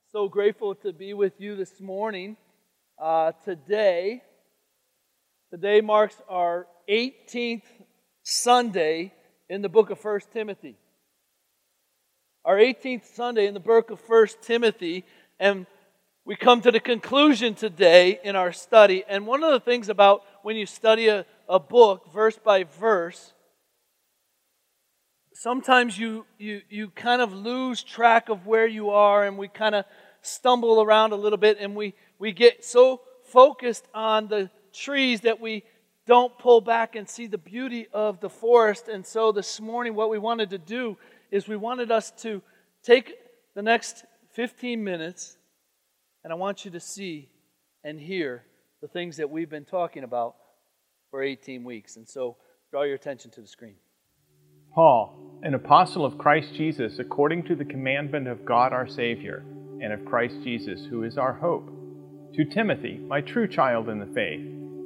So grateful to be with you this morning. Today marks our 18th Sunday in the book of 1 Timothy. Our 18th Sunday in the book of 1 Timothy, and we come to the conclusion today in our study. And one of the things about when you study a book verse by verse, sometimes you kind of lose track of where you are, and we kind of stumble around a little bit, and we get so focused on the trees that we don't pull back and see the beauty of the forest. And so this morning what we wanted to do is we wanted us to take the next 15 minutes, and I want you to see and hear the things that we've been talking about for 18 weeks. And so draw your attention to the screen. Paul, an apostle of Christ Jesus, according to the commandment of God our Savior, and of Christ Jesus, who is our hope. To Timothy, my true child in the faith,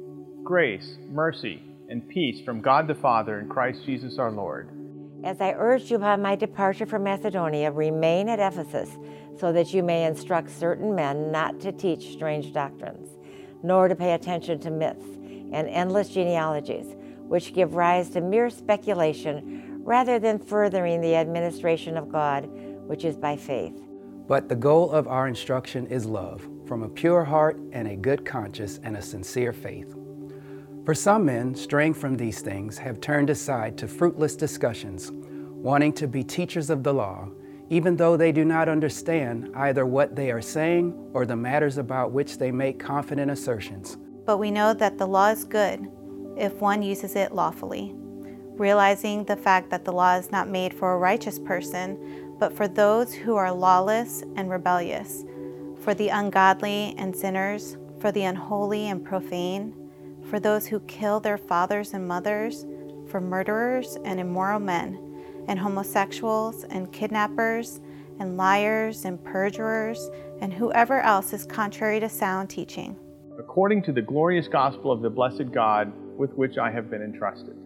grace, mercy, and peace from God the Father and Christ Jesus our Lord. As I urged you upon my departure from Macedonia, remain at Ephesus, so that you may instruct certain men not to teach strange doctrines, nor to pay attention to myths and endless genealogies, which give rise to mere speculation, rather than furthering the administration of God, which is by faith. But the goal of our instruction is love, from a pure heart and a good conscience and a sincere faith. For some men, straying from these things, have turned aside to fruitless discussions, wanting to be teachers of the law, even though they do not understand either what they are saying or the matters about which they make confident assertions. But we know that the law is good if one uses it lawfully, realizing the fact that the law is not made for a righteous person, but for those who are lawless and rebellious, for the ungodly and sinners, for the unholy and profane, for those who kill their fathers and mothers, for murderers and immoral men, and homosexuals and kidnappers, and liars and perjurers, and whoever else is contrary to sound teaching. According to the glorious gospel of the blessed God with which I have been entrusted.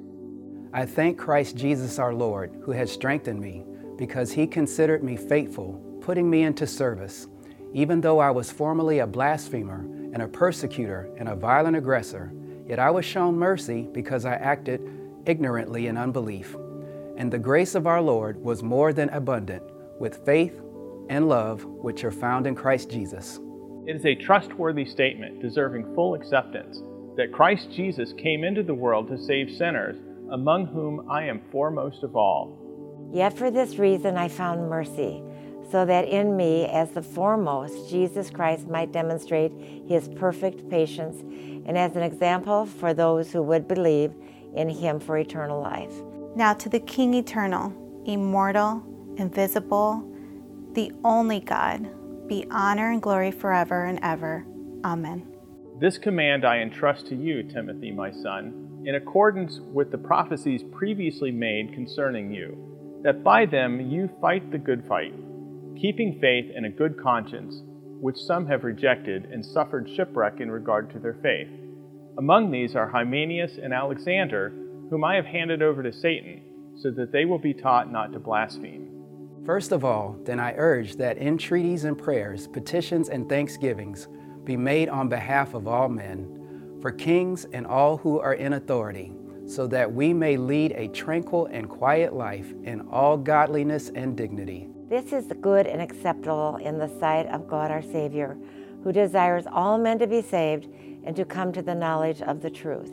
I thank Christ Jesus our Lord, who has strengthened me, because he considered me faithful, putting me into service, even though I was formerly a blasphemer and a persecutor and a violent aggressor. Yet I was shown mercy because I acted ignorantly in unbelief. And the grace of our Lord was more than abundant, with faith and love which are found in Christ Jesus. It is a trustworthy statement, deserving full acceptance, that Christ Jesus came into the world to save sinners, among whom I am foremost of all. Yet for this reason I found mercy, so that in me, as the foremost, Jesus Christ might demonstrate his perfect patience, and as an example for those who would believe in him for eternal life. Now to the King eternal, immortal, invisible, the only God, be honor and glory forever and ever. Amen. This command I entrust to you, Timothy, my son, in accordance with the prophecies previously made concerning you, that by them you fight the good fight, keeping faith and a good conscience, which some have rejected and suffered shipwreck in regard to their faith. Among these are Hymenaeus and Alexander, whom I have handed over to Satan, so that they will be taught not to blaspheme. First of all, then I urge that entreaties and prayers, petitions and thanksgivings be made on behalf of all men, for kings and all who are in authority, so that we may lead a tranquil and quiet life in all godliness and dignity. This is good and acceptable in the sight of God our Savior, who desires all men to be saved and to come to the knowledge of the truth.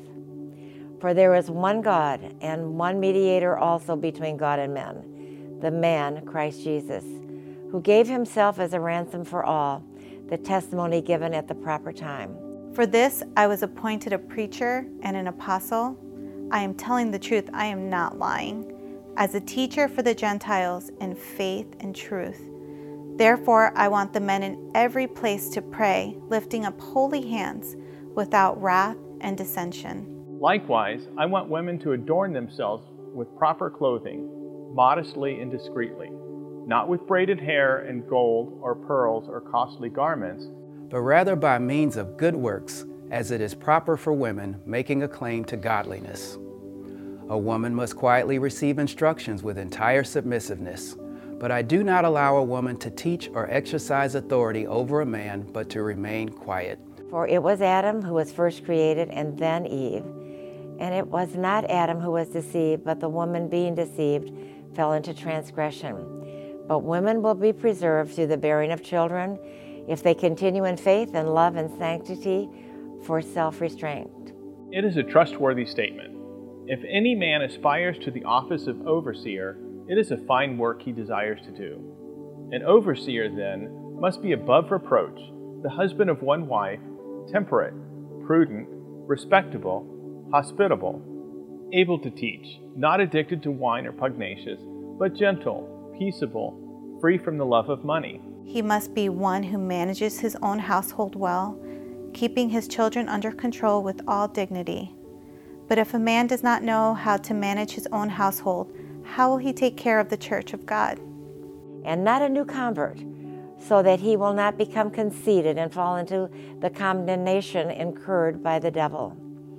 For there is one God and one mediator also between God and men, the man Christ Jesus, who gave himself as a ransom for all, the testimony given at the proper time. For this I was appointed a preacher and an apostle. I am telling the truth, I am not lying, as a teacher for the Gentiles in faith and truth. Therefore, I want the men in every place to pray, lifting up holy hands, without wrath and dissension. Likewise, I want women to adorn themselves with proper clothing, modestly and discreetly, not with braided hair and gold or pearls or costly garments, but rather by means of good works, as it is proper for women making a claim to godliness. A woman must quietly receive instructions with entire submissiveness, But I do not allow a woman to teach or exercise authority over a man, but to remain quiet. For it was Adam who was first created, and then Eve. And it was not Adam who was deceived, but the woman being deceived fell into transgression. But women will be preserved through the bearing of children, if they continue in faith and love and sanctity for self-restraint. It is a trustworthy statement. If any man aspires to the office of overseer, it is a fine work he desires to do. An overseer, then, must be above reproach, the husband of one wife, temperate, prudent, respectable, hospitable, able to teach, not addicted to wine or pugnacious, but gentle, peaceable, free from the love of money. He must be one who manages his own household well, keeping his children under control with all dignity. But if a man does not know how to manage his own household, how will he take care of the church of God? And not a new convert, so that he will not become conceited and fall into the condemnation incurred by the devil.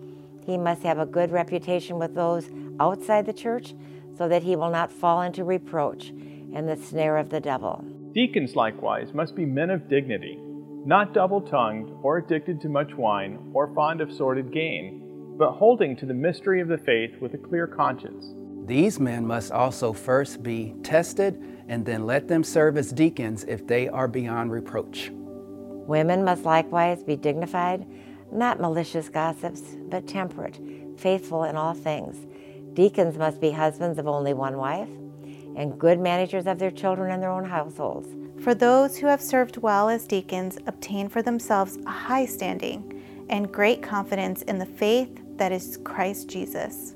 He must have a good reputation with those outside the church, so that he will not fall into reproach and the snare of the devil. Deacons likewise must be men of dignity, not double-tongued or addicted to much wine or fond of sordid gain, but holding to the mystery of the faith with a clear conscience. These men must also first be tested, and then let them serve as deacons if they are beyond reproach. Women must likewise be dignified, not malicious gossips, but temperate, faithful in all things. Deacons must be husbands of only one wife, and good managers of their children and their own households. For those who have served well as deacons obtain for themselves a high standing and great confidence in the faith that is Christ Jesus.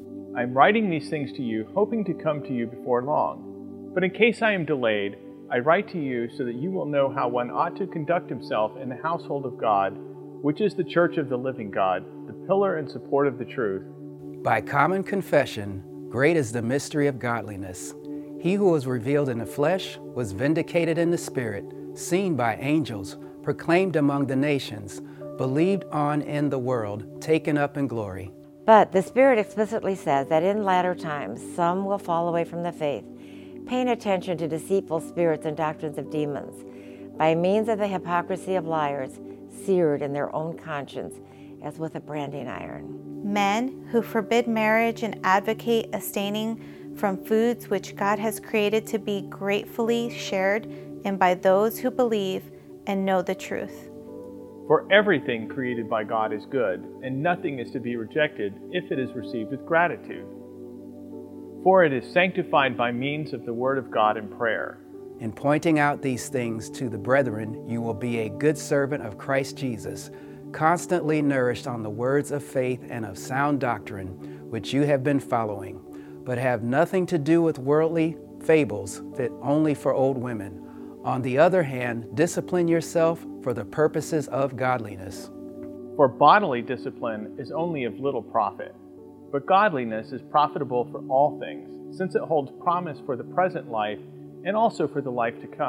I am writing these things to you, hoping to come to you before long. But in case I am delayed, I write to you so that you will know how one ought to conduct himself in the household of God, which is the church of the living God, the pillar and support of the truth. By common confession, great is the mystery of godliness. He who was revealed in the flesh was vindicated in the spirit, seen by angels, proclaimed among the nations, believed on in the world, taken up in glory. But the Spirit explicitly says that in latter times some will fall away from the faith, paying attention to deceitful spirits and doctrines of demons, by means of the hypocrisy of liars, seared in their own conscience as with a branding iron. Men who forbid marriage and advocate abstaining from foods which God has created to be gratefully shared and by those who believe and know the truth. For everything created by God is good, and nothing is to be rejected if it is received with gratitude. For it is sanctified by means of the word of God and prayer. In pointing out these things to the brethren, you will be a good servant of Christ Jesus, constantly nourished on the words of faith and of sound doctrine, which you have been following, but have nothing to do with worldly fables fit only for old women. On the other hand, discipline yourself for the purposes of godliness. For bodily discipline is only of little profit, but godliness is profitable for all things, since it holds promise for the present life and also for the life to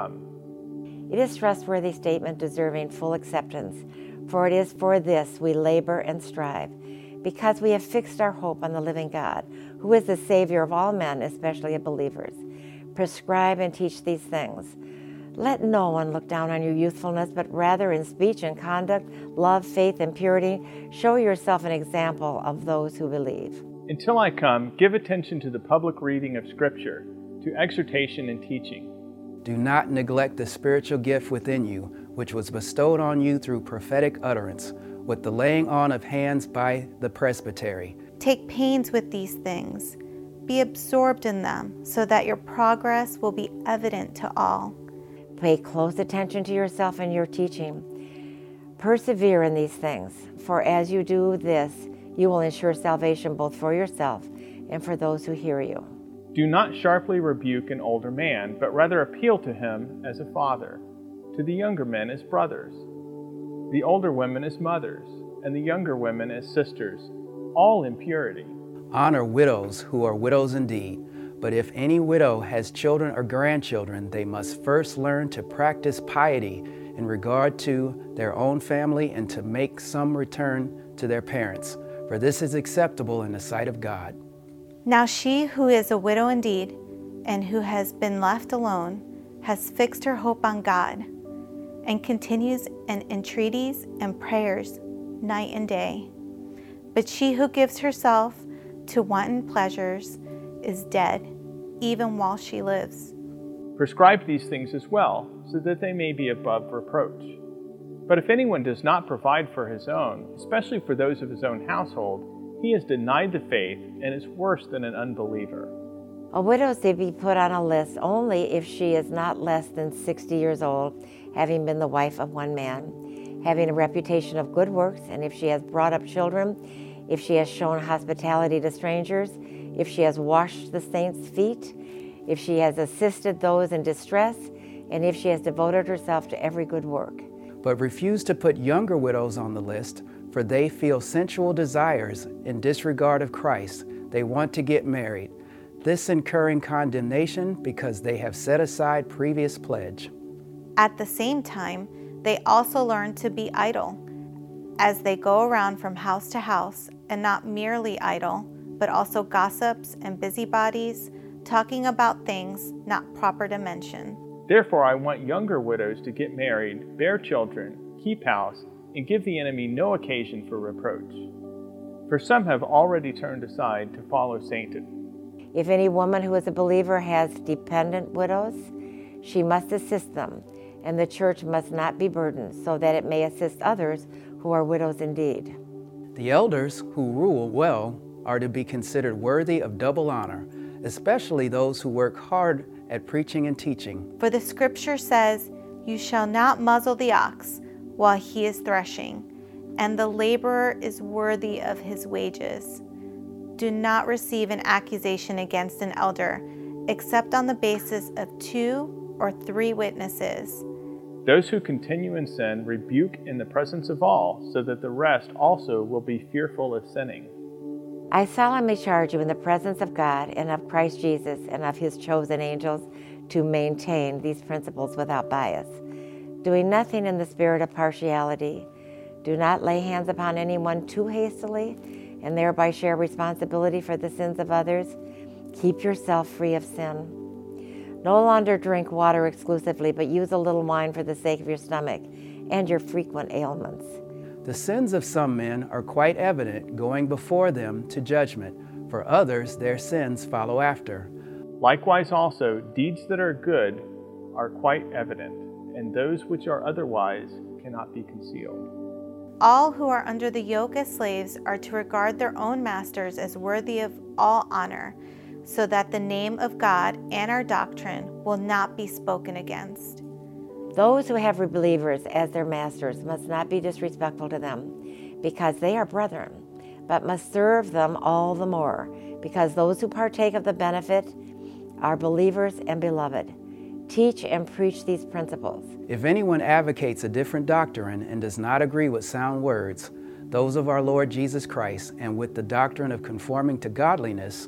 come. It is a trustworthy statement deserving full acceptance, for it is for this we labor and strive, because we have fixed our hope on the living God, who is the Savior of all men, especially of believers. Prescribe and teach these things. Let no one look down on your youthfulness, but rather in speech and conduct, love, faith, and purity, show yourself an example of those who believe. Until I come, give attention to the public reading of Scripture, to exhortation and teaching. Do not neglect the spiritual gift within you, which was bestowed on you through prophetic utterance, with the laying on of hands by the presbytery. Take pains with these things. Be absorbed in them, so that your progress will be evident to all. Pay close attention to yourself and your teaching. Persevere in these things, for as you do this, you will ensure salvation both for yourself and for those who hear you. Do not sharply rebuke an older man, but rather appeal to him as a father, to the younger men as brothers, the older women as mothers, and the younger women as sisters, all in purity. Honor widows who are widows indeed. But if any widow has children or grandchildren, they must first learn to practice piety in regard to their own family and to make some return to their parents, for this is acceptable in the sight of God. Now she who is a widow indeed, and who has been left alone has fixed her hope on God and continues in entreaties and prayers night and day. But she who gives herself to wanton pleasures is dead, even while she lives. Prescribe these things as well, so that they may be above reproach. But if anyone does not provide for his own, especially for those of his own household, he has denied the faith and is worse than an unbeliever. A widow is to be put on a list only if she is not less than 60 years old, having been the wife of one man, having a reputation of good works, and if she has brought up children, if she has shown hospitality to strangers, if she has washed the saints' feet, if she has assisted those in distress, and if she has devoted herself to every good work. But refuse to put younger widows on the list, for they feel sensual desires in disregard of Christ. They want to get married, this incurring condemnation because they have set aside previous pledge. At the same time, they also learn to be idle, as they go around from house to house, and not merely idle, but also gossips and busybodies, talking about things not proper to mention. Therefore, I want younger widows to get married, bear children, keep house, and give the enemy no occasion for reproach. For some have already turned aside to follow Satan. If any woman who is a believer has dependent widows, she must assist them, and the church must not be burdened, so that it may assist others who are widows indeed. The elders who rule well are to be considered worthy of double honor, especially those who work hard at preaching and teaching. For the scripture says, "You shall not muzzle the ox while he is threshing, and the laborer is worthy of his wages." Do not receive an accusation against an elder, except on the basis of 2 or 3 witnesses. Those who continue in sin rebuke in the presence of all, so that the rest also will be fearful of sinning. I solemnly charge you in the presence of God and of Christ Jesus and of his chosen angels to maintain these principles without bias, doing nothing in the spirit of partiality. Do not lay hands upon anyone too hastily and thereby share responsibility for the sins of others. Keep yourself free of sin. No longer drink water exclusively, but use a little wine for the sake of your stomach and your frequent ailments. The sins of some men are quite evident, going before them to judgment. For others, their sins follow after. Likewise also, deeds that are good are quite evident, and those which are otherwise cannot be concealed. All who are under the yoke as slaves are to regard their own masters as worthy of all honor, so that the name of God and our doctrine will not be spoken against. Those who have believers as their masters must not be disrespectful to them, because they are brethren, but must serve them all the more, because those who partake of the benefit are believers and beloved. Teach and preach these principles. If anyone advocates a different doctrine and does not agree with sound words, those of our Lord Jesus Christ, and with the doctrine of conforming to godliness,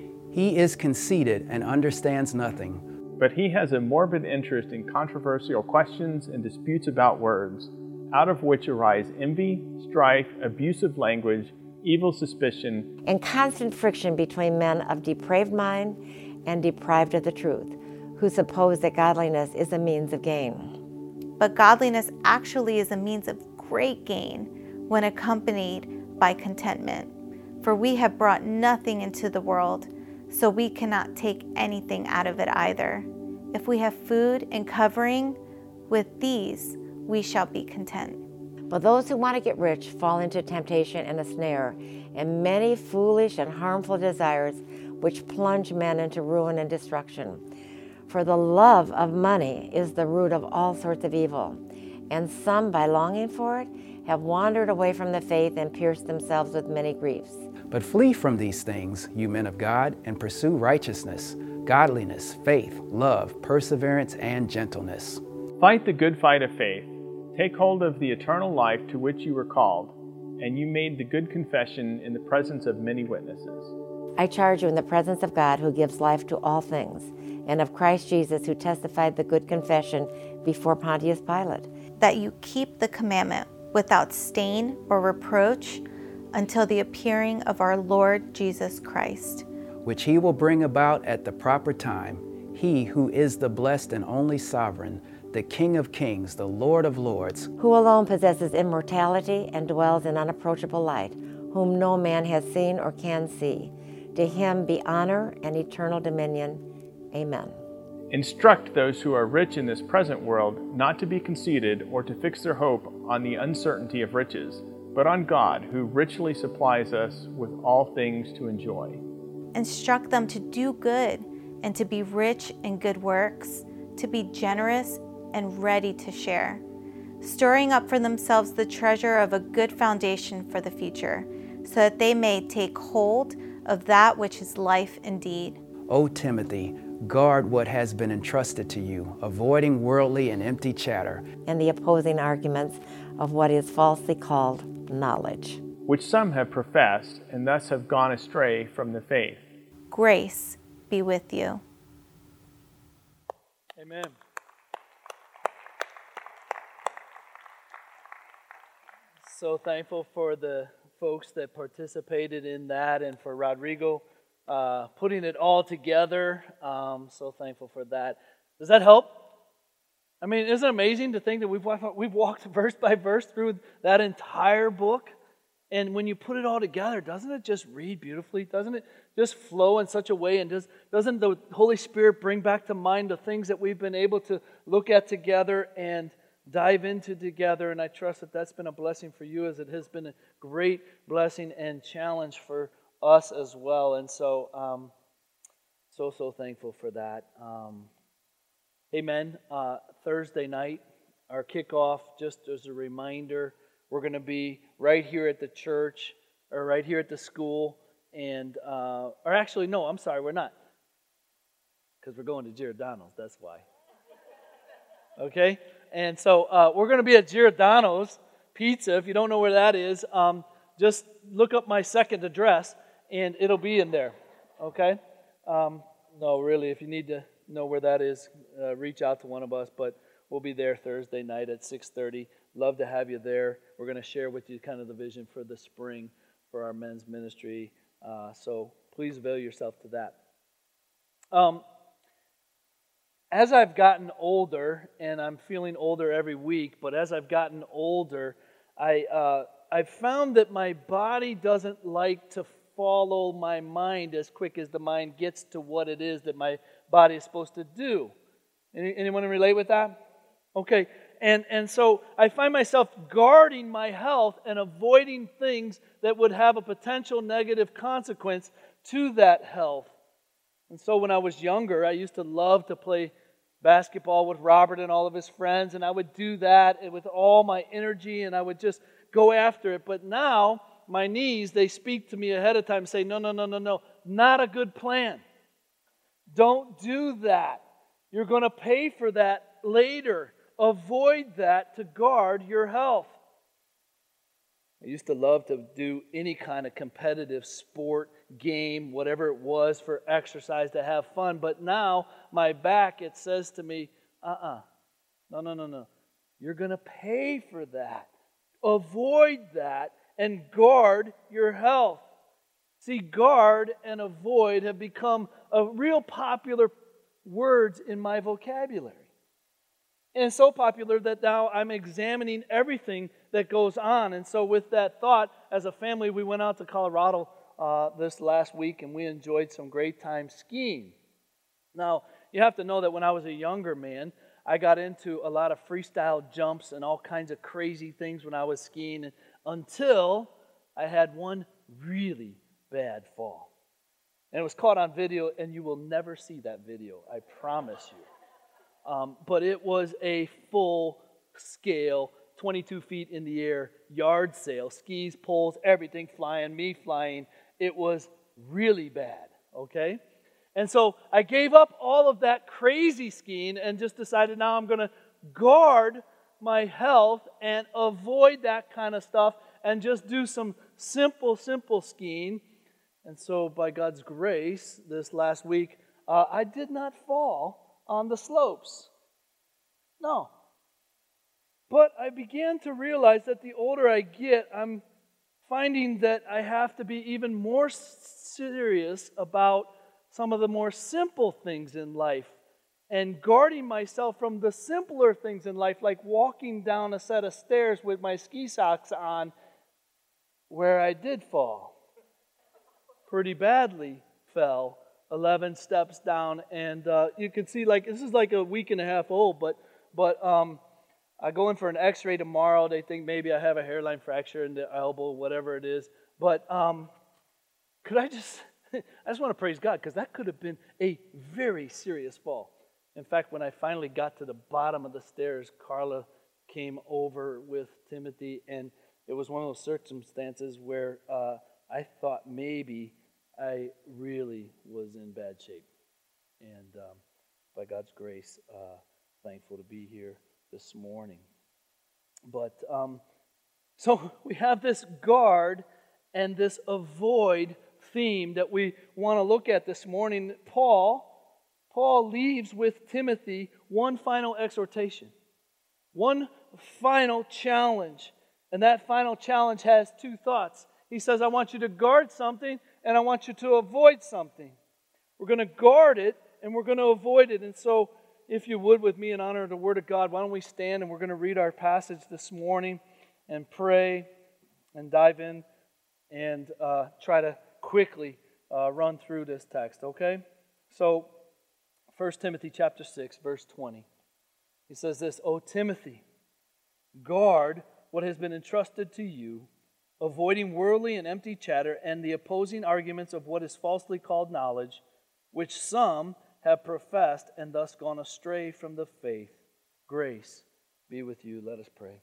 he is conceited and understands nothing. But he has a morbid interest in controversial questions and disputes about words, out of which arise envy, strife, abusive language, evil suspicion, and constant friction between men of depraved mind and deprived of the truth, who suppose that godliness is a means of gain. But godliness actually is a means of great gain when accompanied by contentment. For we have brought nothing into the world, so we cannot take anything out of it either. If we have food and covering, with these we shall be content. But those who want to get rich fall into temptation and a snare, and many foolish and harmful desires, which plunge men into ruin and destruction. For the love of money is the root of all sorts of evil, and some, by longing for it, have wandered away from the faith and pierced themselves with many griefs. But flee from these things, you men of God, and pursue righteousness, godliness, faith, love, perseverance, and gentleness. Fight the good fight of faith. Take hold of the eternal life to which you were called, and you made the good confession in the presence of many witnesses. I charge you in the presence of God, who gives life to all things, and of Christ Jesus, who testified the good confession before Pontius Pilate, that you keep the commandment without stain or reproach until the appearing of our Lord Jesus Christ, which he will bring about at the proper time. He who is the blessed and only sovereign, the King of kings, the Lord of lords, who alone possesses immortality and dwells in unapproachable light, whom no man has seen or can see. To him be honor and eternal dominion. Amen. Instruct those who are rich in this present world not to be conceited or to fix their hope on the uncertainty of riches, but on God, who richly supplies us with all things to enjoy. Instruct them to do good and to be rich in good works, to be generous and ready to share, stirring up for themselves the treasure of a good foundation for the future, so that they may take hold of that which is life indeed. O Timothy, guard what has been entrusted to you, avoiding worldly and empty chatter, And the opposing arguments of what is falsely called knowledge, which some have professed and thus have gone astray from the faith. Grace be with you. Amen. So thankful for the folks that participated in that and for Rodrigo putting it all together. So thankful for that. Does that help? I mean, isn't it amazing to think that we've walked verse by verse through that entire book? And when you put it all together, doesn't it just read beautifully? Doesn't it just flow in such a way? And doesn't the Holy Spirit bring back to mind the things that we've been able to look at together and dive into together? And I trust that that's been a blessing for you, as it has been a great blessing and challenge for us as well. And so, so thankful for that. Amen. Thursday night, our kickoff, just as a reminder, we're going to be right here at the church, or right here at the school, and, or actually, no, I'm sorry, we're not, because we're going to Giordano's, that's why. Okay? And so we're going to be at Giordano's Pizza. If you don't know where that is, just look up my second address, and it'll be in there. Okay? No, really, if you need to know where that is, reach out to one of us, but we'll be there Thursday night at 6:30. Love to have you there. We're going to share with you kind of the vision for the spring for our men's ministry. So please avail yourself to that. As I've gotten older, and I'm feeling older every week, but as I've gotten older, I've found that my body doesn't like to follow my mind as quick as the mind gets to what it is that my body is supposed to do. Anyone relate with that? Okay. And so I find myself guarding my health and avoiding things that would have a potential negative consequence to that health. And so when I was younger, I used to love to play basketball with Robert and all of his friends, and I would do that with all my energy, and I would just go after it. But now, my knees, they speak to me ahead of time and say, no, not a good plan. Don't do that. You're going to pay for that later. Avoid that to guard your health. I used to love to do any kind of competitive sport, game, whatever it was for exercise to have fun. But now, my back, it says to me, no. You're going to pay for that. Avoid that and guard your health. See, guard and avoid have become a real popular words in my vocabulary. And so popular that now I'm examining everything that goes on. And so with that thought, as a family, we went out to Colorado this last week, and we enjoyed some great time skiing. Now, you have to know that when I was a younger man, I got into a lot of freestyle jumps and all kinds of crazy things when I was skiing, until I had one really bad fall. And it was caught on video, and you will never see that video, I promise you. But it was a full-scale, 22 feet in the air, yard sale, skis, poles, everything flying, me flying. It was really bad, okay? And so I gave up all of that crazy skiing and just decided now I'm going to guard my health and avoid that kind of stuff and just do some simple skiing. And so by God's grace, this last week, I did not fall on the slopes. No. But I began to realize that the older I get, I'm finding that I have to be even more serious about some of the more simple things in life and guarding myself from the simpler things in life, like walking down a set of stairs with my ski socks on, where I did fall. Pretty badly fell 11 steps down, and you can see, like, this is like a week and a half old, but I go in for an x-ray tomorrow. They think maybe I have a hairline fracture in the elbow, whatever it is. But could I just want to praise God, because that could have been a very serious fall. In fact, when I finally got to the bottom of the stairs, Carla came over with Timothy, and it was one of those circumstances where I thought maybe I really was in bad shape. And by God's grace, thankful to be here this morning. But so we have this guard and this avoid theme that we want to look at this morning. Paul leaves with Timothy one final exhortation, one final challenge. And that final challenge has two thoughts. He says, I want you to guard something, and I want you to avoid something. We're going to guard it, and we're going to avoid it. And so, if you would, with me, in honor of the Word of God, why don't we stand, and we're going to read our passage this morning and pray and dive in and try to quickly run through this text, okay? So, 1 Timothy chapter 6, verse 20. He says this, O Timothy, guard what has been entrusted to you, avoiding worldly and empty chatter and the opposing arguments of what is falsely called knowledge, which some have professed and thus gone astray from the faith. Grace be with you. Let us pray.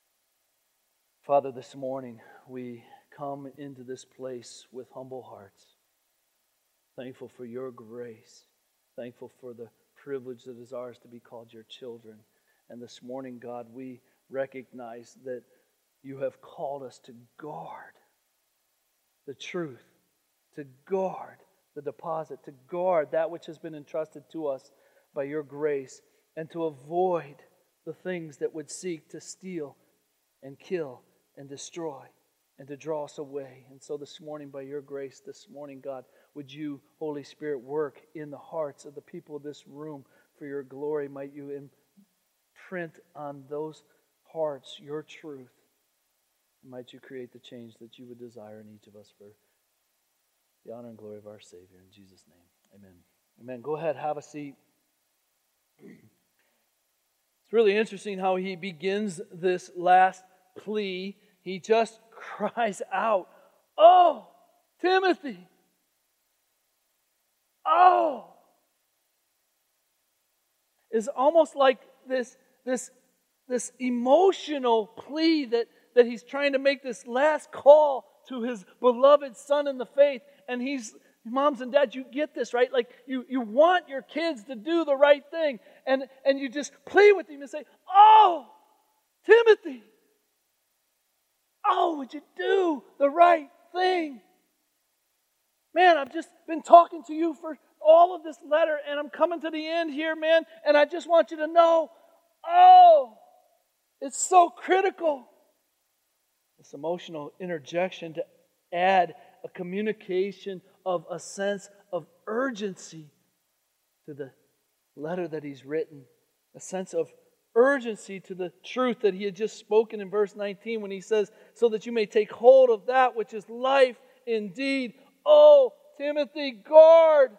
Father, this morning we come into this place with humble hearts, thankful for your grace, thankful for the privilege that is ours to be called your children. And this morning, God, we recognize that you have called us to guard the truth, to guard the deposit, to guard that which has been entrusted to us by your grace, and to avoid the things that would seek to steal and kill and destroy and to draw us away. And so this morning, by your grace, this morning, God, would you, Holy Spirit, work in the hearts of the people of this room for your glory? Might you imprint on those hearts your truth. Might you create the change that you would desire in each of us for the honor and glory of our Savior. In Jesus' name, amen. Amen. Go ahead, have a seat. It's really interesting how he begins this last plea. He just cries out, "Oh, Timothy! Oh!" It's almost like this emotional plea that he's trying to make this last call to his beloved son in the faith. And moms and dads, you get this, right? Like you want your kids to do the right thing. And you just plead with him and say, "Oh, Timothy, oh, would you do the right thing? Man, I've just been talking to you for all of this letter, and I'm coming to the end here, man, and I just want you to know, oh, it's so critical." This emotional interjection to add a communication of a sense of urgency to the letter that he's written, a sense of urgency to the truth that he had just spoken in verse 19 when he says, "So that you may take hold of that which is life indeed. Oh, Timothy, guard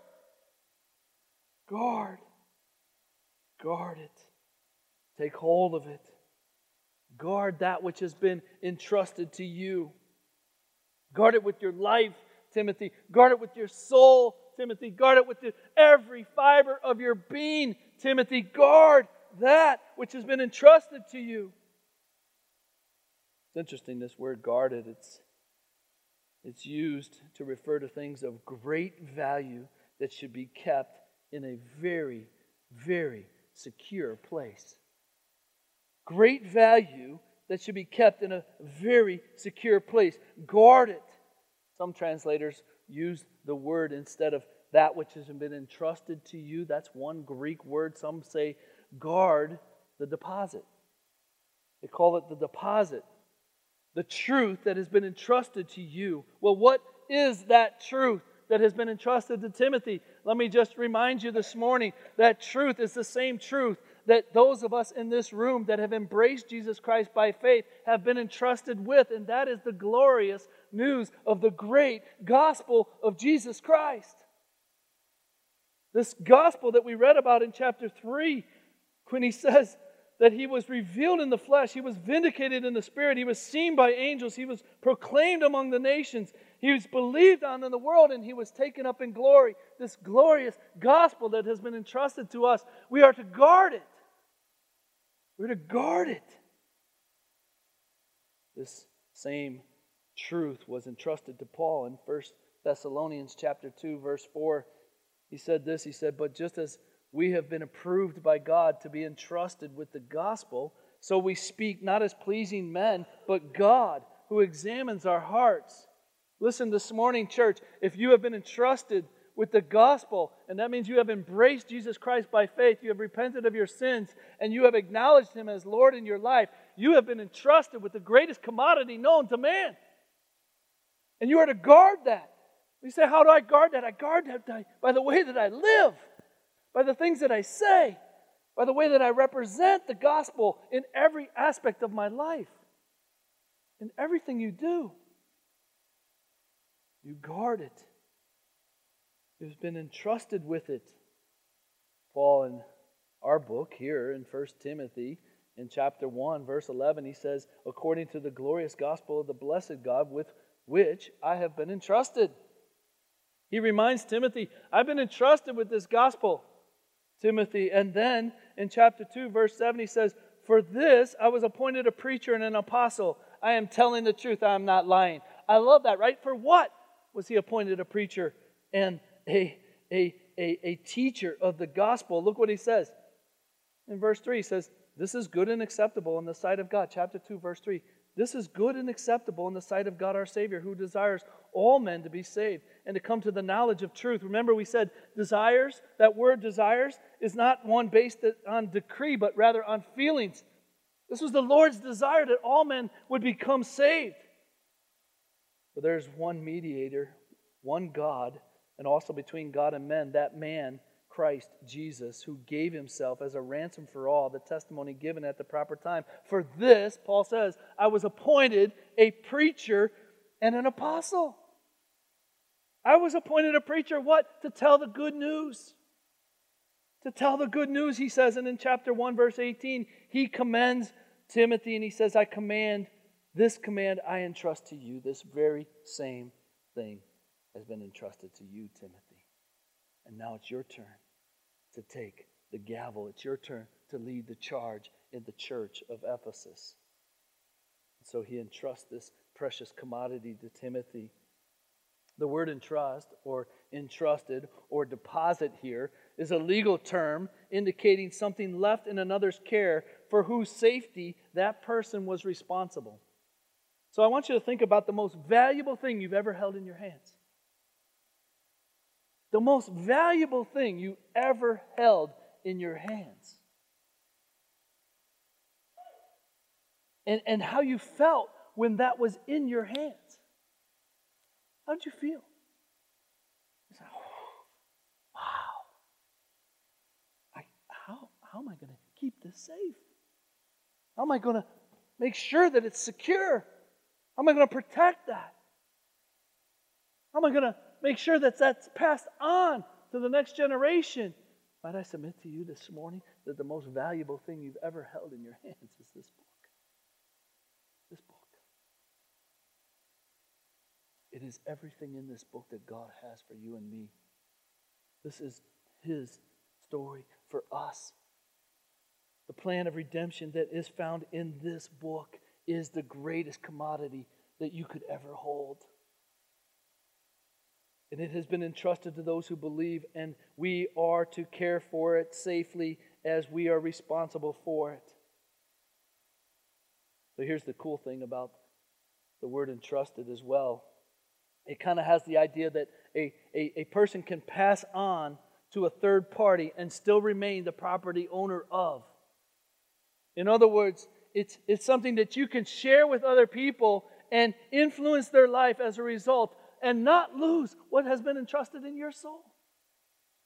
it. Take hold of it. Guard that which has been entrusted to you. Guard it with your life, Timothy. Guard it with your soul, Timothy. Guard it with every fiber of your being, Timothy. Guard that which has been entrusted to you." It's interesting, this word guarded. It's used to refer to things of great value that should be kept in a very, very secure place. Great value that should be kept in a very secure place. Guard it. Some translators use the word instead of that which has been entrusted to you. That's one Greek word. Some say guard the deposit. They call it the deposit. The truth that has been entrusted to you. Well, what is that truth that has been entrusted to Timothy? Let me just remind you this morning that truth is the same truth that those of us in this room that have embraced Jesus Christ by faith have been entrusted with, and that is the glorious news of the great gospel of Jesus Christ. This gospel that we read about in chapter 3, when he says that he was revealed in the flesh, he was vindicated in the spirit, he was seen by angels, he was proclaimed among the nations, he was believed on in the world, and he was taken up in glory. This glorious gospel that has been entrusted to us, we are to guard it. We're to guard it. This same truth was entrusted to Paul in 1 Thessalonians chapter 2, verse 4. He said this, he said, "But just as we have been approved by God to be entrusted with the gospel, so we speak not as pleasing men, but God who examines our hearts." Listen this morning, church, if you have been entrusted with the gospel, and that means you have embraced Jesus Christ by faith, you have repented of your sins, and you have acknowledged Him as Lord in your life, you have been entrusted with the greatest commodity known to man. And you are to guard that. You say, how do I guard that? I guard that by the way that I live, by the things that I say, by the way that I represent the gospel in every aspect of my life, in everything you do. You guard it. You've been entrusted with it. Paul, in our book here in 1 Timothy, in chapter 1, verse 11, he says, "According to the glorious gospel of the blessed God with which I have been entrusted." He reminds Timothy, I've been entrusted with this gospel, Timothy. And then in chapter 2, verse 7, he says, "For this I was appointed a preacher and an apostle. I am telling the truth, I am not lying." I love that, right? For what was he appointed a preacher and a teacher of the gospel? Look what he says. In verse 3, he says, "This is good and acceptable in the sight of God." Chapter 2, verse 3. "This is good and acceptable in the sight of God our Savior, who desires all men to be saved and to come to the knowledge of truth." Remember we said desires, that word desires is not one based on decree, but rather on feelings. This was the Lord's desire that all men would become saved. For there is one mediator, one God, and also between God and men, that man, Christ Jesus, who gave himself as a ransom for all, the testimony given at the proper time. For this, Paul says, I was appointed a preacher and an apostle. I was appointed a preacher, what? To tell the good news. To tell the good news, he says, and in chapter 1, verse 18, he commends Timothy, and he says, this command I entrust to you. This very same thing has been entrusted to you, Timothy. And now it's your turn to take the gavel. It's your turn to lead the charge in the church of Ephesus. And so he entrusts this precious commodity to Timothy. The word entrust or entrusted or deposit here is a legal term indicating something left in another's care for whose safety that person was responsible. So I want you to think about the most valuable thing you've ever held in your hands. The most valuable thing you ever held in your hands. And how you felt when that was in your hands. How did you feel? You said, oh, wow. How am I going to keep this safe? How am I going to make sure that it's secure? How am I going to protect that? How am I going to make sure that that's passed on to the next generation? Might I submit to you this morning that the most valuable thing you've ever held in your hands is this book. This book. It is everything in this book that God has for you and me. This is His story for us. The plan of redemption that is found in this book is the greatest commodity that you could ever hold. And it has been entrusted to those who believe, and we are to care for it safely as we are responsible for it. So here's the cool thing about the word entrusted as well. It kind of has the idea that a person can pass on to a third party and still remain the property owner of. In other words, it's something that you can share with other people and influence their life as a result and not lose what has been entrusted in your soul.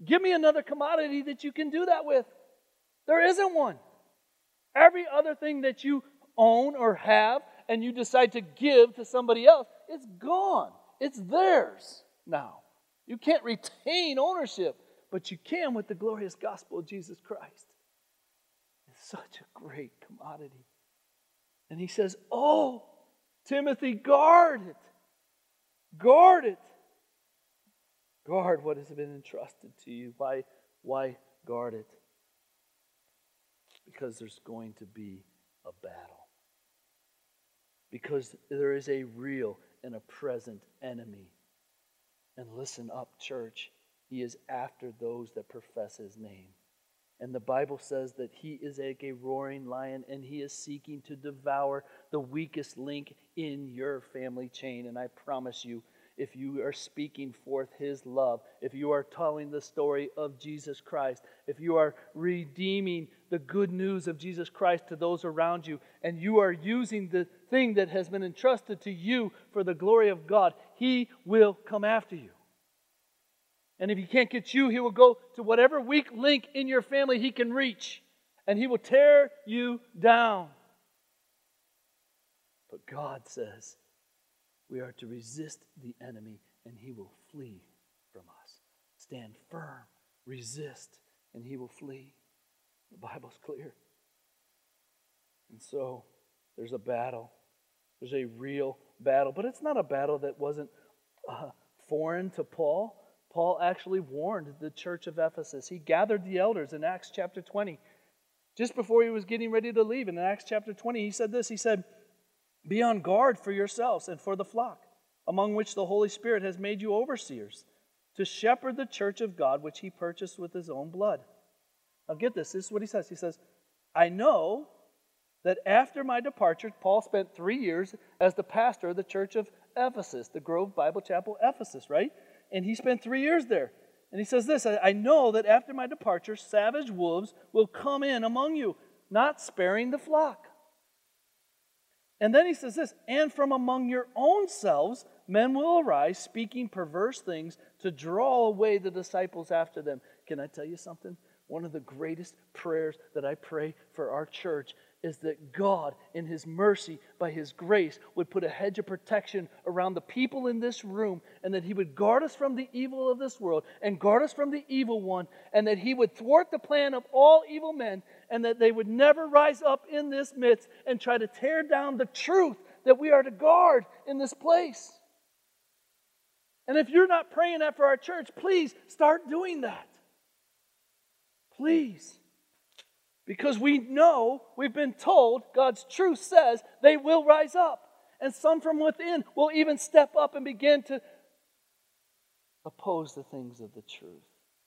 Give me another commodity that you can do that with. There isn't one. Every other thing that you own or have and you decide to give to somebody else, it's gone. It's theirs now. You can't retain ownership, but you can with the glorious gospel of Jesus Christ. It's such a great commodity. And he says, oh, Timothy, guard it. Guard it. Guard what has been entrusted to you. Why guard it? Because there's going to be a battle. Because there is a real and a present enemy. And listen up, church. He is after those that profess his name. And the Bible says that he is like a roaring lion and he is seeking to devour the weakest link in your family chain. And I promise you, if you are speaking forth his love, if you are telling the story of Jesus Christ, if you are redeeming the good news of Jesus Christ to those around you, and you are using the thing that has been entrusted to you for the glory of God, he will come after you. And if he can't get you, he will go to whatever weak link in your family he can reach, and he will tear you down. But God says, we are to resist the enemy and he will flee from us. Stand firm, resist, and he will flee. The Bible's clear. And so there's a battle. There's a real battle. But it's not a battle that wasn't foreign to Paul. Paul actually warned the church of Ephesus. He gathered the elders in Acts chapter 20. Just before he was getting ready to leave, in Acts chapter 20, he said this. He said, be on guard for yourselves and for the flock, among which the Holy Spirit has made you overseers, to shepherd the church of God, which he purchased with his own blood. Now get this. This is what he says. He says, I know that after my departure, Paul spent 3 years as the pastor of the church of Ephesus, the Grove Bible Chapel, Ephesus, right? And he spent 3 years there. And he says this, I know that after my departure, savage wolves will come in among you, not sparing the flock. And then he says this, and from among your own selves, men will arise, speaking perverse things to draw away the disciples after them. Can I tell you something? One of the greatest prayers that I pray for our church is that God, in his mercy, by his grace, would put a hedge of protection around the people in this room, and that he would guard us from the evil of this world, and guard us from the evil one, and that he would thwart the plan of all evil men, and that they would never rise up in this midst and try to tear down the truth that we are to guard in this place. And if you're not praying that for our church, please start doing that. Please. Because we know, we've been told, God's truth says they will rise up. And some from within will even step up and begin to oppose the things of the truth.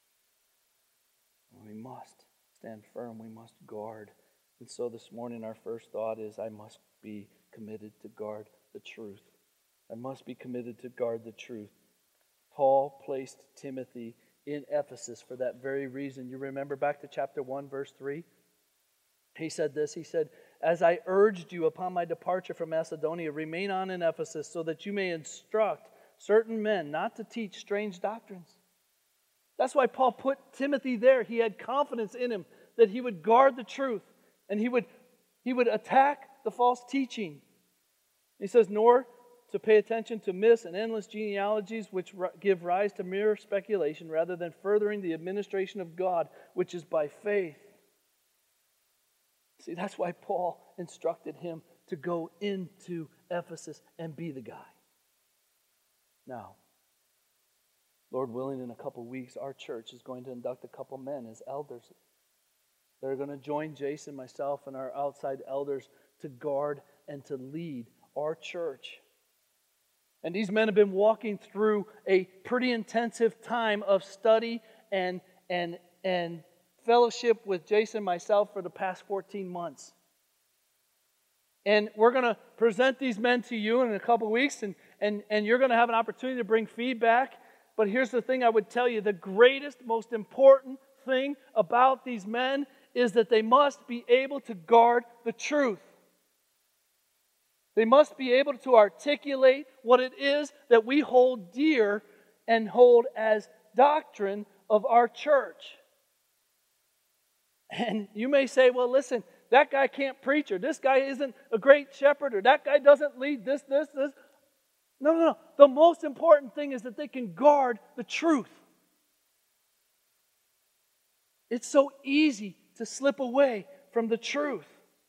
We must stand firm. We must guard. And so this morning our first thought is, I must be committed to guard the truth. I must be committed to guard the truth. Paul placed Timothy in Ephesus for that very reason. You remember back to chapter 1, verse 3? He said this, he said, as I urged you upon my departure from Macedonia, remain on in Ephesus so that you may instruct certain men not to teach strange doctrines. That's why Paul put Timothy there. He had confidence in him that he would guard the truth and he would attack the false teaching. He says, nor to pay attention to myths and endless genealogies which give rise to mere speculation rather than furthering the administration of God, which is by faith. See, that's why Paul instructed him to go into Ephesus and be the guy. Now, Lord willing, in a couple weeks, our church is going to induct a couple men as elders. They're going to join Jason, myself, and our outside elders to guard and to lead our church. And these men have been walking through a pretty intensive time of study and fellowship with Jason and myself for the past 14 months. And we're going to present these men to you in a couple weeks, and you're going to have an opportunity to bring feedback. But here's the thing I would tell you. The greatest, most important thing about these men is that they must be able to guard the truth. They must be able to articulate what it is that we hold dear and hold as doctrine of our church. And you may say, well, listen, that guy can't preach, or this guy isn't a great shepherd, or that guy doesn't lead this. No. The most important thing is that they can guard the truth. It's so easy to slip away from the truth.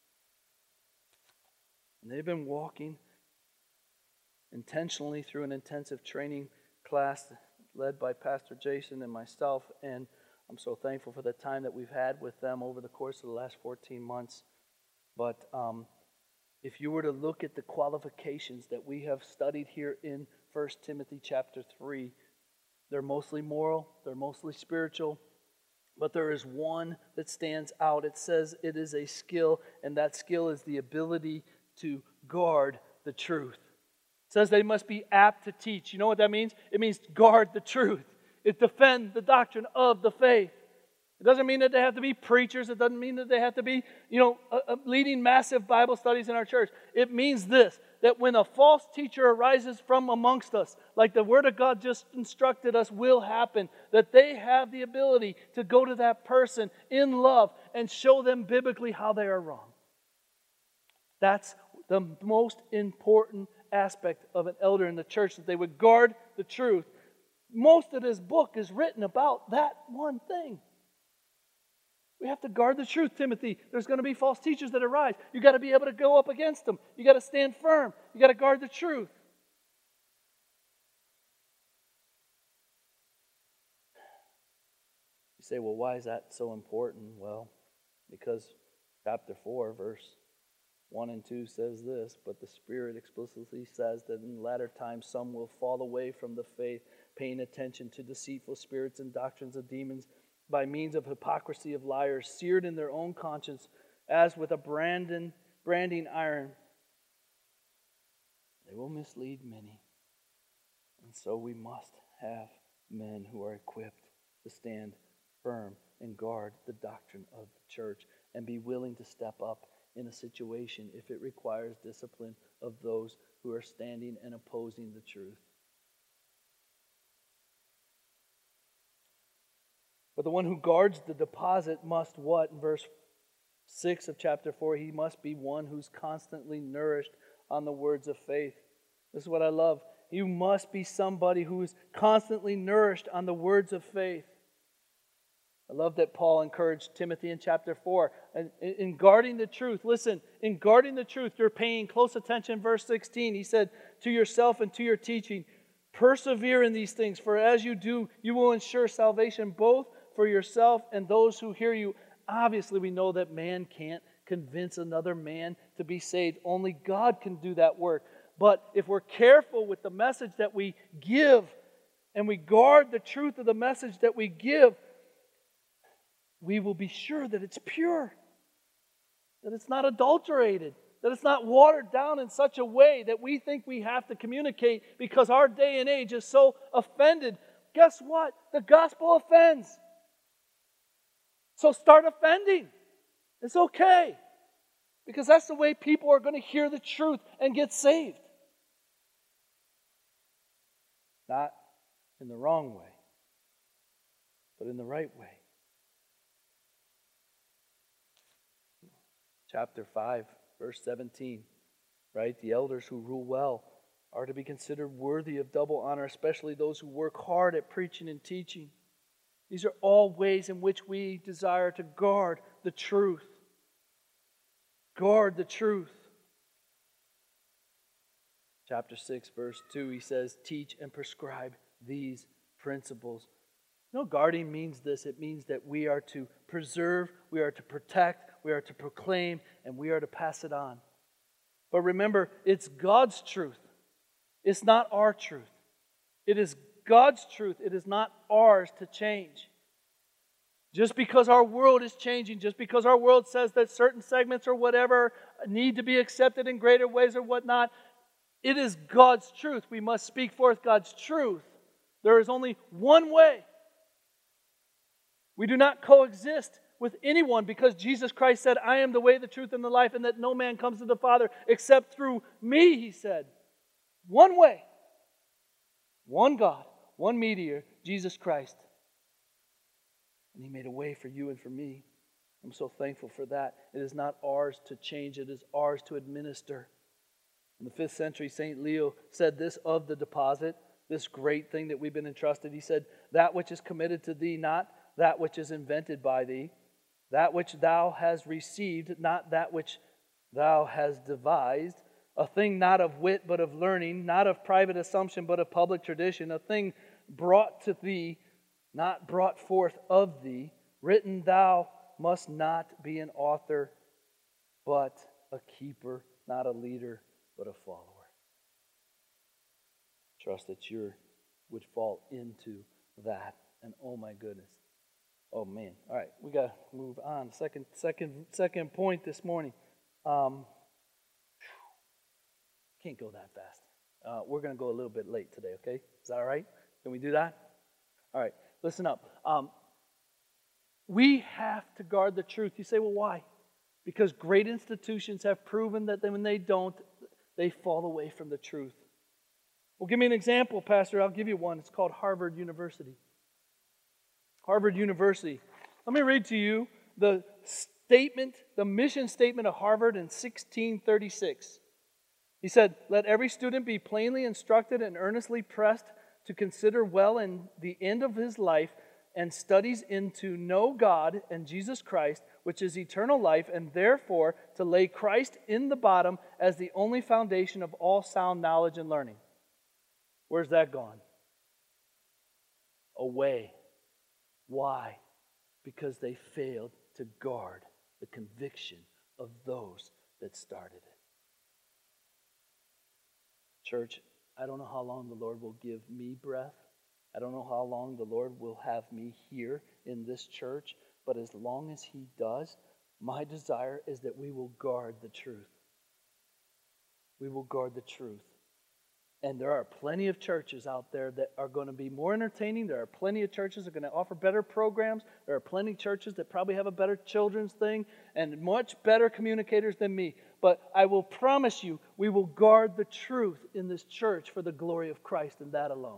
And they've been walking intentionally through an intensive training class led by Pastor Jason and myself, and I'm so thankful for the time that we've had with them over the course of the last 14 months. But if you were to look at the qualifications that we have studied here in 1 Timothy chapter 3, they're mostly moral, they're mostly spiritual, but there is one that stands out. It says it is a skill, and that skill is the ability to guard the truth. It says they must be apt to teach. You know what that means? It means guard the truth. It defend the doctrine of the faith. It doesn't mean that they have to be preachers. It doesn't mean that they have to be, leading massive Bible studies in our church. It means this, that when a false teacher arises from amongst us, like the Word of God just instructed us will happen, that they have the ability to go to that person in love and show them biblically how they are wrong. That's the most important aspect of an elder in the church, that they would guard the truth. Most of this book is written about that one thing. We have to guard the truth, Timothy. There's going to be false teachers that arise. You've got to be able to go up against them. You've got to stand firm. You've got to guard the truth. You say, well, why is that so important? Well, because chapter 4, verse 1 and 2 says this, but the Spirit explicitly says that in the latter times some will fall away from the faith, paying attention to deceitful spirits and doctrines of demons, by means of hypocrisy of liars, seared in their own conscience as with a branding iron. They will mislead many. And so we must have men who are equipped to stand firm and guard the doctrine of the church and be willing to step up in a situation if it requires discipline of those who are standing and opposing the truth. But the one who guards the deposit must what? In verse 6 of chapter 4, he must be one who's constantly nourished on the words of faith. This is what I love. You must be somebody who is constantly nourished on the words of faith. I love that Paul encouraged Timothy in chapter 4. In guarding the truth, listen, in guarding the truth, you're paying close attention. Verse 16, he said, to yourself and to your teaching, persevere in these things, for as you do, you will ensure salvation both for yourself and those who hear you. Obviously, we know that man can't convince another man to be saved. Only God can do that work. But if we're careful with the message that we give, and we guard the truth of the message that we give, we will be sure that it's pure, that it's not adulterated, that it's not watered down in such a way that we think we have to communicate because our day and age is so offended. Guess what? The gospel offends. So start offending. It's okay. Because that's the way people are going to hear the truth and get saved. Not in the wrong way, but in the right way. Chapter 5, verse 17, right? The elders who rule well are to be considered worthy of double honor, especially those who work hard at preaching and teaching. These are all ways in which we desire to guard the truth. Guard the truth. Chapter 6, verse 2, he says, teach and prescribe these principles. You know, guarding means this. It means that we are to preserve, we are to protect, we are to proclaim, and we are to pass it on. But remember, it's God's truth. It's not our truth. It is God's truth. It is not ours to change. Just because our world is changing, just because our world says that certain segments or whatever need to be accepted in greater ways or whatnot, it is God's truth. We must speak forth God's truth. There is only one way. We do not coexist with anyone because Jesus Christ said, I am the way, the truth, and the life, and that no man comes to the Father except through me, he said. One way. One God. One mediator, Jesus Christ. And He made a way for you and for me. I'm so thankful for that. It is not ours to change. It is ours to administer. In the 5th century, St. Leo said this of the deposit, this great thing that we've been entrusted. He said, that which is committed to thee, not that which is invented by thee, that which thou hast received, not that which thou hast devised, a thing not of wit but of learning, not of private assumption but of public tradition, a thing brought to thee, not brought forth of thee, written thou must not be an author, but a keeper, not a leader, but a follower. Trust that you would fall into that. And oh my goodness. Oh man. All right, we got to move on. Second point this morning. Can't go that fast. We're going to go a little bit late today, okay? Is that all right? Can we do that? All right, listen up. We have to guard the truth. You say, well, why? Because great institutions have proven that when they don't, they fall away from the truth. Well, give me an example, Pastor. I'll give you one. It's called Harvard University. Harvard University. Let me read to you the mission statement of Harvard in 1636. He said, let every student be plainly instructed and earnestly pressed to consider well in the end of his life and studies into know God and Jesus Christ, which is eternal life, and therefore to lay Christ in the bottom as the only foundation of all sound knowledge and learning. Where's that gone? Away. Why? Because they failed to guard the conviction of those that started it. Church, I don't know how long the Lord will give me breath. I don't know how long the Lord will have me here in this church, but as long as He does, my desire is that we will guard the truth. We will guard the truth. And there are plenty of churches out there that are going to be more entertaining. There are plenty of churches that are going to offer better programs. There are plenty of churches that probably have a better children's thing and much better communicators than me. But I will promise you, we will guard the truth in this church for the glory of Christ and that alone.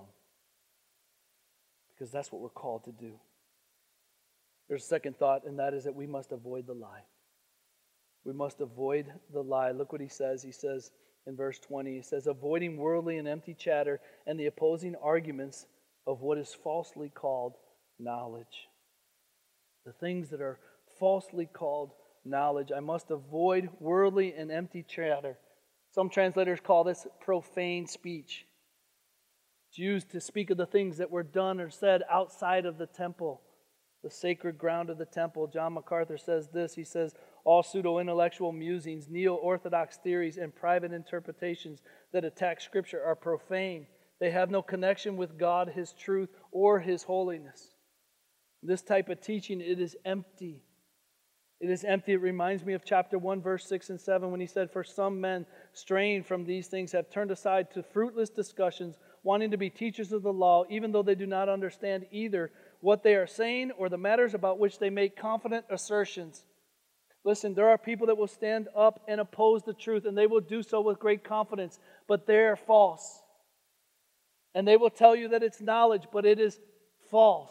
Because that's what we're called to do. There's a second thought, and that is that we must avoid the lie. We must avoid the lie. Look what he says. He says in verse 20, he says, avoiding worldly and empty chatter and the opposing arguments of what is falsely called knowledge. The things that are falsely called knowledge. I must avoid worldly and empty chatter. Some translators call this profane speech. It's used to speak of the things that were done or said outside of the temple, the sacred ground of the temple. John MacArthur says this. He says, all pseudo-intellectual musings, neo-orthodox theories, and private interpretations that attack Scripture are profane. They have no connection with God, His truth, or His holiness. This type of teaching, it is empty. It is empty. It reminds me of chapter 1, verse 6 and 7, when he said, for some men straying from these things have turned aside to fruitless discussions, wanting to be teachers of the law, even though they do not understand either what they are saying or the matters about which they make confident assertions. Listen, there are people that will stand up and oppose the truth, and they will do so with great confidence, but they are false. And they will tell you that it's knowledge, but it is false.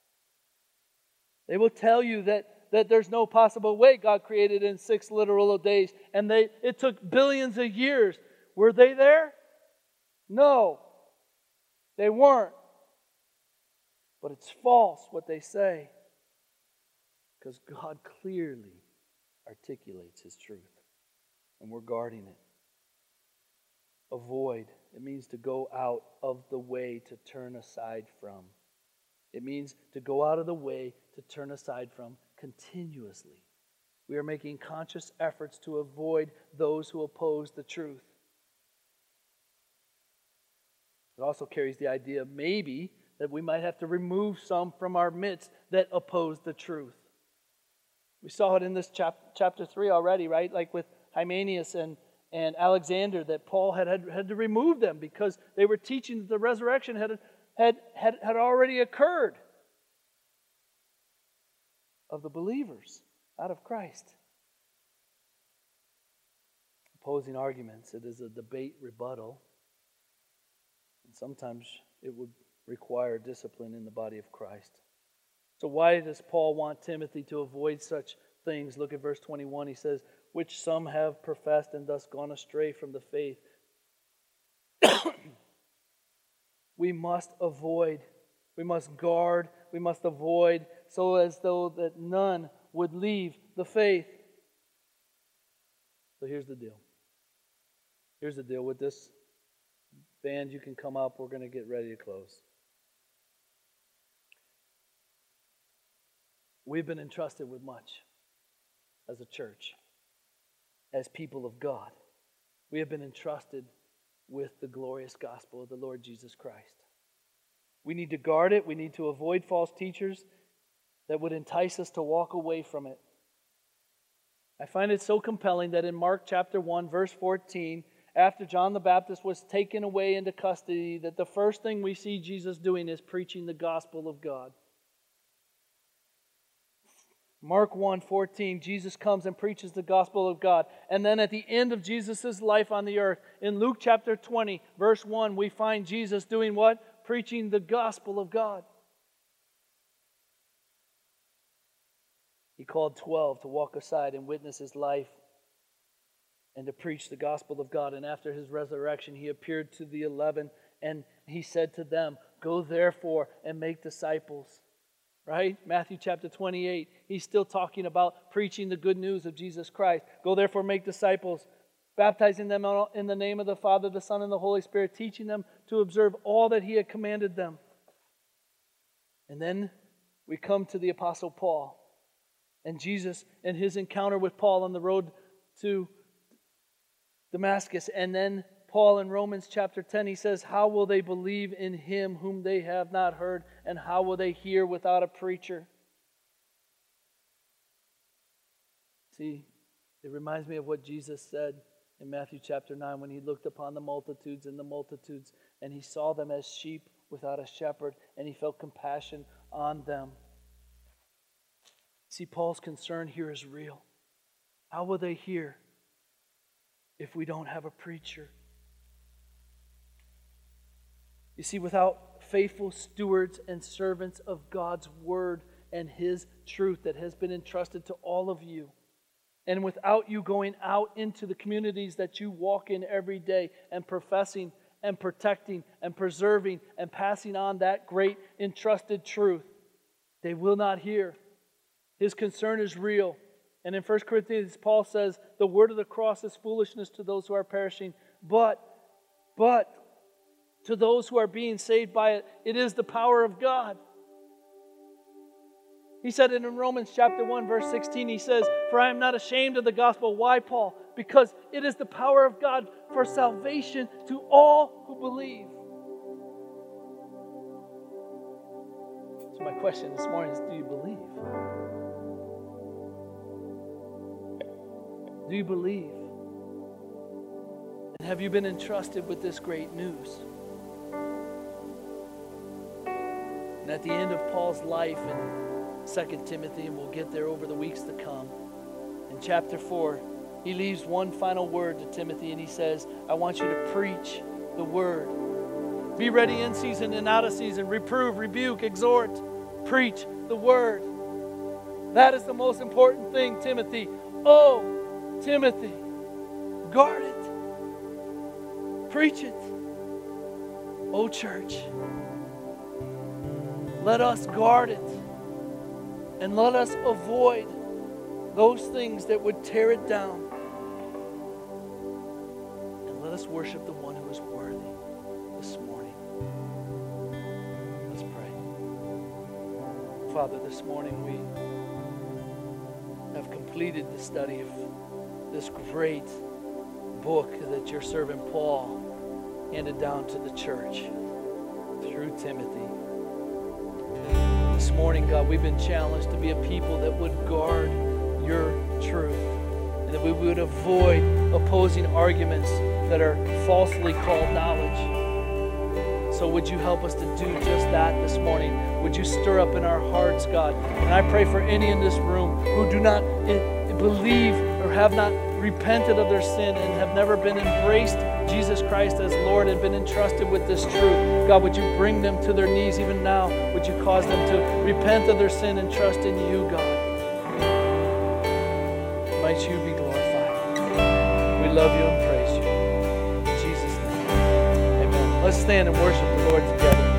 They will tell you that there's no possible way God created in 6 literal days, and it took billions of years. Were they there? No, they weren't. But it's false what they say, because God clearly articulates His truth, and we're guarding it. Avoid, it means to go out of the way, to turn aside from. It means to go out of the way, to turn aside from continuously. We are making conscious efforts to avoid those who oppose the truth. It also carries the idea, maybe, that we might have to remove some from our midst that oppose the truth. We saw it in this chapter 3 already, right? Like with Hymenaeus and Alexander, that Paul had to remove them because they were teaching that the resurrection had already occurred of the believers out of Christ. Opposing arguments. It is a debate rebuttal. And sometimes it would require discipline in the body of Christ. So why does Paul want Timothy to avoid such things? Look at verse 21. He says, which some have professed and thus gone astray from the faith. We must avoid, we must guard, we must avoid, so as though that none would leave the faith. So here's the deal. Here's the deal with this. Band, you can come up. We're going to get ready to close. We've been entrusted with much as a church, as people of God. We have been entrusted with the glorious gospel of the Lord Jesus Christ. We need to guard it. We need to avoid false teachers that would entice us to walk away from it. I find it so compelling that in Mark chapter 1, verse 14, after John the Baptist was taken away into custody, that the first thing we see Jesus doing is preaching the gospel of God. Mark 1:14, Jesus comes and preaches the gospel of God. And then at the end of Jesus' life on the earth, in Luke chapter 20, verse 1, we find Jesus doing what? Preaching the gospel of God. He called 12 to walk aside and witness his life and to preach the gospel of God. And after his resurrection, he appeared to the 11 and he said to them, go therefore and make disciples. Right? Matthew chapter 28, he's still talking about preaching the good news of Jesus Christ. Go therefore make disciples, baptizing them in the name of the Father, the Son, and the Holy Spirit, teaching them to observe all that he had commanded them. And then we come to the Apostle Paul. And Jesus and his encounter with Paul on the road to Damascus. And then Paul in Romans chapter 10, he says, how will they believe in him whom they have not heard? And how will they hear without a preacher? See, it reminds me of what Jesus said in Matthew chapter 9 when he looked upon the multitudes and he saw them as sheep without a shepherd, and he felt compassion on them. See, Paul's concern here is real. How will they hear if we don't have a preacher? You see, without faithful stewards and servants of God's word and his truth that has been entrusted to all of you, and without you going out into the communities that you walk in every day and professing and protecting and preserving and passing on that great entrusted truth, they will not hear. His concern is real. And in 1 Corinthians, Paul says, the word of the cross is foolishness to those who are perishing, but to those who are being saved by it, it is the power of God. He said it in Romans chapter 1, verse 16. He says, for I am not ashamed of the gospel. Why, Paul? Because it is the power of God for salvation to all who believe. So my question this morning is, do you believe? Do you believe? And have you been entrusted with this great news? And at the end of Paul's life in 2 Timothy, and we'll get there over the weeks to come, in chapter 4, he leaves one final word to Timothy, and he says, I want you to preach the word. Be ready in season and out of season. Reprove, rebuke, exhort. Preach the word. That is the most important thing, Timothy. Oh, Timothy, guard it. Preach it. Oh, church, let us guard it. And let us avoid those things that would tear it down. And let us worship the one who is worthy this morning. Let's pray. Father, this morning we have completed the study of this great book that your servant Paul handed down to the church through Timothy. This morning, God, we've been challenged to be a people that would guard your truth and that we would avoid opposing arguments that are falsely called knowledge. So would you help us to do just that this morning? Would you stir up in our hearts, God? And I pray for any in this room who do not believe or have not repented of their sin and have never been embraced Jesus Christ as Lord and been entrusted with this truth. God, would you bring them to their knees even now? Would you cause them to repent of their sin and trust in you, God? Might you be glorified. We love you and praise you. In Jesus' name. Amen. Let's stand and worship the Lord together.